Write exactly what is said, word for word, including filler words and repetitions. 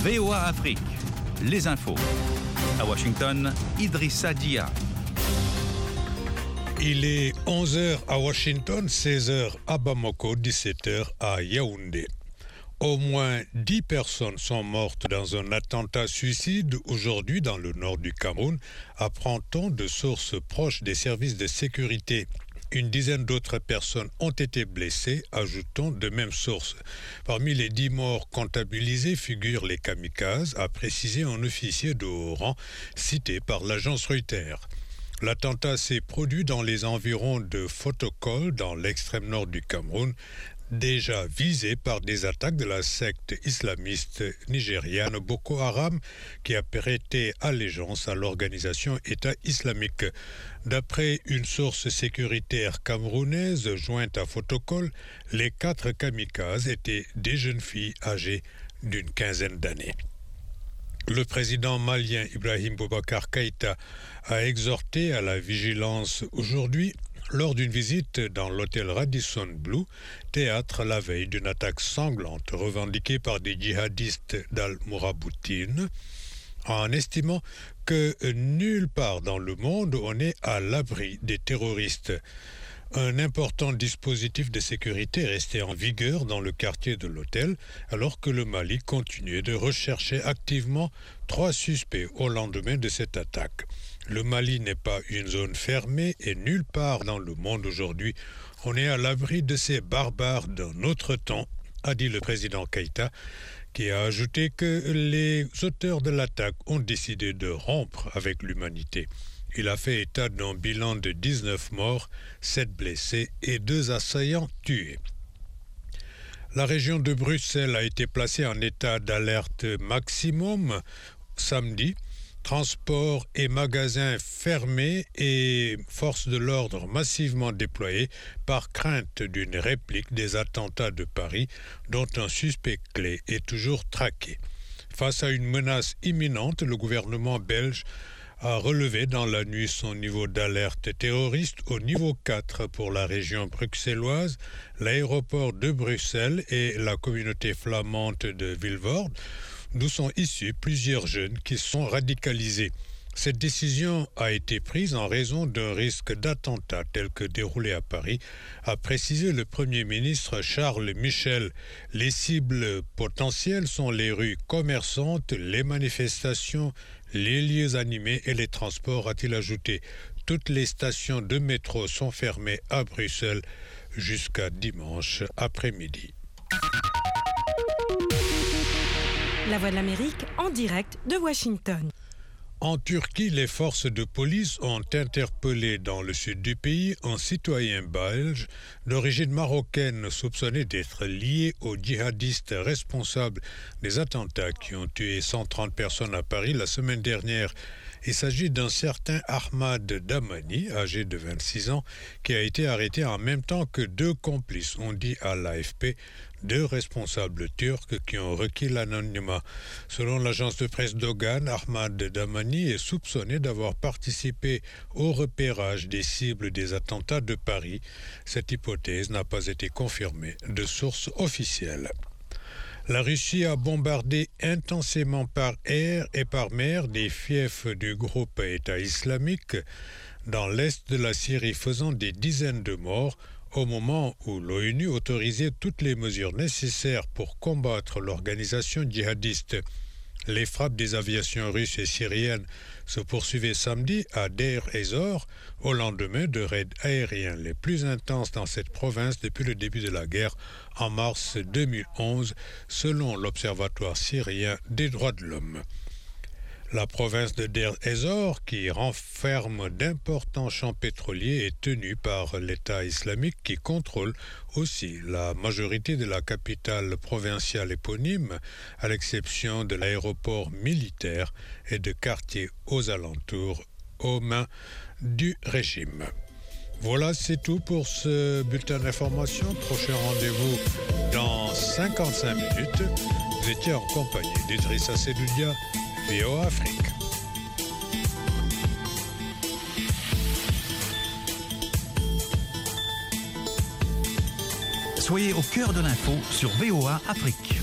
V O A Afrique, les infos. À Washington, Idrissa Dia. Il est onze heures à Washington, seize heures à Bamako, dix-sept heures à Yaoundé. Au moins dix personnes sont mortes dans un attentat suicide aujourd'hui dans le nord du Cameroun, apprend-on de sources proches des services de sécurité. Une dizaine d'autres personnes ont été blessées, ajoutons de même source. Parmi les dix morts comptabilisés figurent les kamikazes, a précisé un officier de haut rang cité par l'agence Reuters. L'attentat s'est produit dans les environs de Fotokol, dans l'extrême nord du Cameroun, déjà visé par des attaques de la secte islamiste nigériane Boko Haram, qui a prêté allégeance à l'organisation État islamique. D'après une source sécuritaire camerounaise jointe à Fotokol, les quatre kamikazes étaient des jeunes filles âgées d'une quinzaine d'années. Le président malien Ibrahim Boubacar Keïta a exhorté à la vigilance aujourd'hui lors d'une visite dans l'hôtel Radisson Blu, théâtre la veille d'une attaque sanglante revendiquée par des djihadistes d'Al-Mouraboutine, en estimant que nulle part dans le monde on est à l'abri des terroristes. Un important dispositif de sécurité restait en vigueur dans le quartier de l'hôtel, alors que le Mali continuait de rechercher activement trois suspects au lendemain de cette attaque. Le Mali n'est pas une zone fermée et nulle part dans le monde aujourd'hui on est à l'abri de ces barbares d'un autre temps, a dit le président Keïta, qui a ajouté que les auteurs de l'attaque ont décidé de rompre avec l'humanité. Il a fait état d'un bilan de dix-neuf morts, sept blessés et deux assaillants tués. La région de Bruxelles a été placée en état d'alerte maximum samedi. Transports et magasins fermés et forces de l'ordre massivement déployées par crainte d'une réplique des attentats de Paris, dont un suspect clé est toujours traqué. Face à une menace imminente, le gouvernement belge a relevé dans la nuit son niveau d'alerte terroriste au niveau quatre pour la région bruxelloise, l'aéroport de Bruxelles et la communauté flamande de Vilvoorde, d'où sont issus plusieurs jeunes qui sont radicalisés. Cette décision a été prise en raison d'un risque d'attentat tel que déroulé à Paris, a précisé le Premier ministre Charles Michel. Les cibles potentielles sont les rues commerçantes, les manifestations, les lieux animés et les transports, a-t-il ajouté. Toutes les stations de métro sont fermées à Bruxelles jusqu'à dimanche après-midi. La Voix de l'Amérique en direct de Washington. En Turquie, les forces de police ont interpellé dans le sud du pays un citoyen belge d'origine marocaine soupçonné d'être lié aux djihadistes responsables des attentats qui ont tué cent trente personnes à Paris la semaine dernière. Il s'agit d'un certain Ahmad Damani, âgé de vingt-six ans, qui a été arrêté en même temps que deux complices, ont dit à l'A F P, deux responsables turcs qui ont requis l'anonymat. Selon l'agence de presse Dogan, Ahmad Damani est soupçonné d'avoir participé au repérage des cibles des attentats de Paris. Cette hypothèse n'a pas été confirmée de sources officielles. La Russie a bombardé intensément par air et par mer des fiefs du groupe État islamique dans l'est de la Syrie, faisant des dizaines de morts au moment où l'ONU autorisait toutes les mesures nécessaires pour combattre l'organisation djihadiste. Les frappes des aviations russes et syriennes se poursuivaient samedi à Deir ez-Zor, au lendemain de raids aériens les plus intenses dans cette province depuis le début de la guerre en mars deux mille onze, selon l'Observatoire syrien des droits de l'homme. La province de Deir ez-Zor, qui renferme d'importants champs pétroliers, est tenue par l'État islamique qui contrôle aussi la majorité de la capitale provinciale éponyme, à l'exception de l'aéroport militaire et de quartiers aux alentours aux mains du régime. Voilà, c'est tout pour ce bulletin d'information. Prochain rendez-vous dans cinquante-cinq minutes. Vous étiez en compagnie d'Idrissa Seloudia, V O A Afrique. Soyez au cœur de l'info sur V O A Afrique.